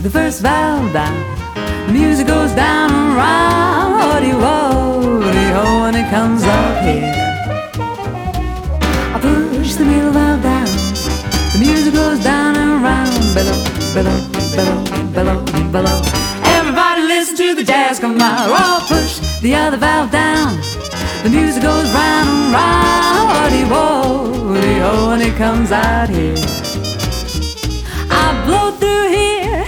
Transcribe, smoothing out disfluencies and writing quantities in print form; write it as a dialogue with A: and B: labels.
A: the first valve down. The music goes down and round, woody-wo, when it comes up here. I push the middle valve down. The music goes down and round, below, below, below, below, below. Everybody listen to the jazz come out. Oh, push the other valve down. The music goes round and round, woody-wo, when it comes out here.